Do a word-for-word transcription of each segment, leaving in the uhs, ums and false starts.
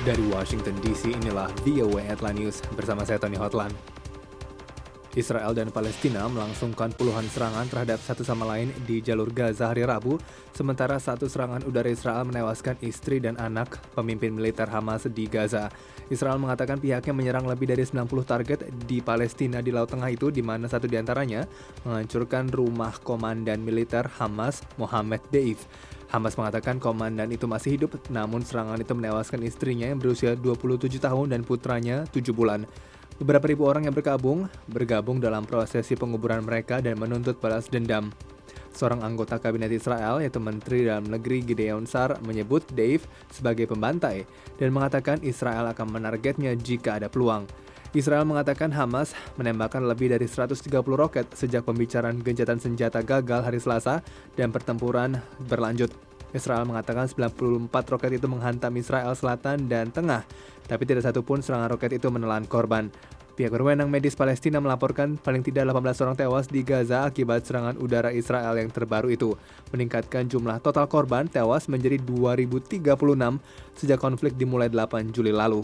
Dari Washington D C, inilah V O A Headline News bersama saya Tony Hotlan. Israel dan Palestina melangsungkan puluhan serangan terhadap satu sama lain di jalur Gaza hari Rabu, sementara satu serangan udara Israel menewaskan istri dan anak pemimpin militer Hamas di Gaza. Israel mengatakan pihaknya menyerang lebih dari sembilan puluh target di Palestina di Laut Tengah itu, di mana satu diantaranya menghancurkan rumah komandan militer Hamas, Mohammed Deif. Hamas mengatakan komandan itu masih hidup, namun serangan itu menewaskan istrinya yang berusia dua puluh tujuh tahun dan putranya tujuh bulan. Beberapa ribu orang yang bergabung, bergabung dalam prosesi penguburan mereka dan menuntut balas dendam. Seorang anggota kabinet Israel, yaitu Menteri Dalam Negeri Gideon Sar, menyebut Deif sebagai pembantai dan mengatakan Israel akan menargetnya jika ada peluang. Israel mengatakan Hamas menembakkan lebih dari seratus tiga puluh roket sejak pembicaraan gencatan senjata gagal hari Selasa dan pertempuran berlanjut. Israel mengatakan sembilan puluh empat roket itu menghantam Israel Selatan dan Tengah, tapi tidak satu pun serangan roket itu menelan korban. Pihak berwenang medis Palestina melaporkan paling tidak delapan belas orang tewas di Gaza akibat serangan udara Israel yang terbaru itu, meningkatkan jumlah total korban tewas menjadi dua ribu tiga puluh enam sejak konflik dimulai delapan Juli lalu.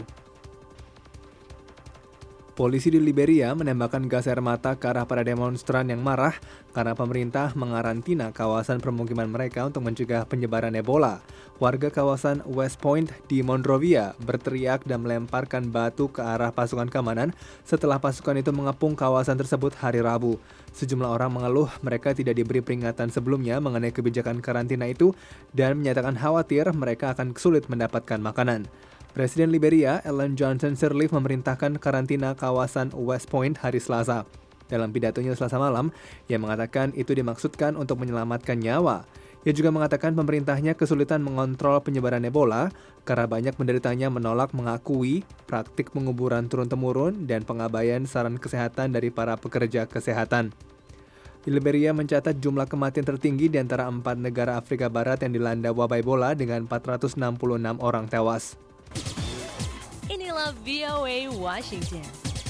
Polisi di Liberia menembakkan gas air mata ke arah para demonstran yang marah karena pemerintah mengarantina kawasan permukiman mereka untuk mencegah penyebaran Ebola. Warga kawasan West Point di Monrovia berteriak dan melemparkan batu ke arah pasukan keamanan setelah pasukan itu mengepung kawasan tersebut hari Rabu. Sejumlah orang mengeluh mereka tidak diberi peringatan sebelumnya mengenai kebijakan karantina itu dan menyatakan khawatir mereka akan sulit mendapatkan makanan. Presiden Liberia, Ellen Johnson Sirleaf, memerintahkan karantina kawasan West Point hari Selasa. Dalam pidatonya Selasa malam, ia mengatakan itu dimaksudkan untuk menyelamatkan nyawa. Ia juga mengatakan pemerintahnya kesulitan mengontrol penyebaran Ebola karena banyak penderitanya menolak mengakui praktik penguburan turun-temurun dan pengabaian saran kesehatan dari para pekerja kesehatan. Liberia mencatat jumlah kematian tertinggi di antara empat negara Afrika Barat yang dilanda wabah Ebola dengan empat ratus enam puluh enam orang tewas. Inilah V O A Washington.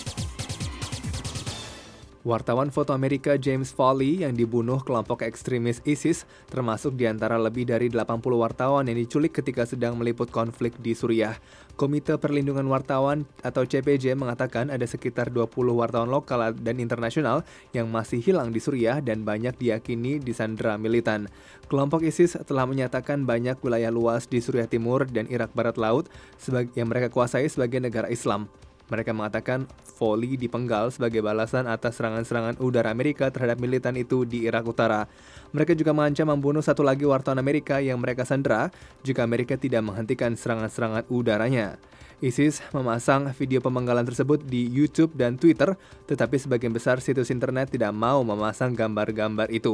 Wartawan foto Amerika James Foley yang dibunuh kelompok ekstremis ISIS termasuk di antara lebih dari delapan puluh wartawan yang diculik ketika sedang meliput konflik di Suriah. Komite Perlindungan Wartawan atau C P J mengatakan ada sekitar dua puluh wartawan lokal dan internasional yang masih hilang di Suriah dan banyak diyakini disandera militan. Kelompok ISIS telah menyatakan banyak wilayah luas di Suriah Timur dan Irak Barat Laut yang mereka kuasai sebagai negara Islam. Mereka mengatakan Foley dipenggal sebagai balasan atas serangan-serangan udara Amerika terhadap militan itu di Irak Utara. Mereka juga mengancam membunuh satu lagi wartawan Amerika yang mereka sandera jika Amerika tidak menghentikan serangan-serangan udaranya. ISIS memasang video pemenggalan tersebut di YouTube dan Twitter, tetapi sebagian besar situs internet tidak mau memasang gambar-gambar itu.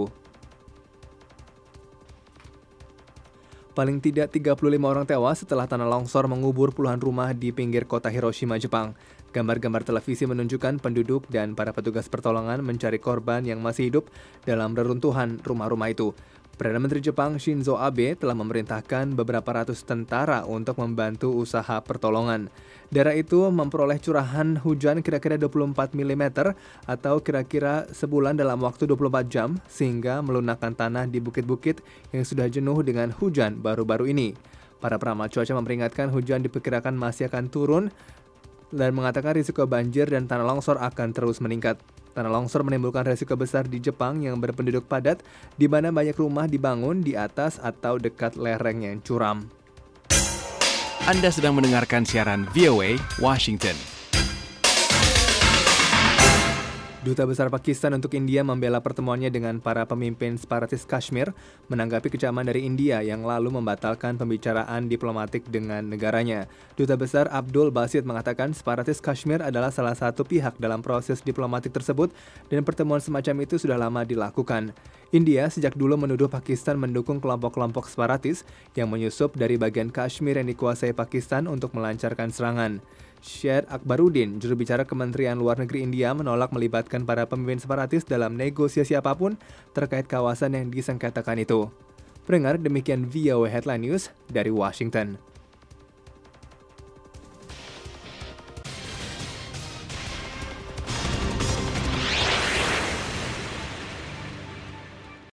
Paling tidak tiga puluh lima orang tewas setelah tanah longsor mengubur puluhan rumah di pinggir kota Hiroshima, Jepang. Gambar-gambar televisi menunjukkan penduduk dan para petugas pertolongan mencari korban yang masih hidup dalam reruntuhan rumah-rumah itu. Perdana Menteri Jepang Shinzo Abe telah memerintahkan beberapa ratus tentara untuk membantu usaha pertolongan. Daerah itu memperoleh curahan hujan kira-kira dua puluh empat milimeter atau kira-kira sebulan dalam waktu dua puluh empat jam, sehingga melunakkan tanah di bukit-bukit yang sudah jenuh dengan hujan baru-baru ini. Para peramal cuaca memperingatkan hujan diperkirakan masih akan turun dan mengatakan risiko banjir dan tanah longsor akan terus meningkat. Tanah longsor menimbulkan risiko besar di Jepang yang berpenduduk padat, di mana banyak rumah dibangun di atas atau dekat lereng yang curam. Anda sedang mendengarkan siaran V O A Washington. Duta Besar Pakistan untuk India membela pertemuannya dengan para pemimpin separatis Kashmir menanggapi kecaman dari India yang lalu membatalkan pembicaraan diplomatik dengan negaranya. Duta Besar Abdul Basit mengatakan separatis Kashmir adalah salah satu pihak dalam proses diplomatik tersebut dan pertemuan semacam itu sudah lama dilakukan. India sejak dulu menuduh Pakistan mendukung kelompok-kelompok separatis yang menyusup dari bagian Kashmir yang dikuasai Pakistan untuk melancarkan serangan. Syed Akbaruddin, juru bicara Kementerian Luar Negeri India, menolak melibatkan para pemimpin separatis dalam negosiasi apapun terkait kawasan yang disengketakan itu. Pendengar, demikian V O A Headline News dari Washington.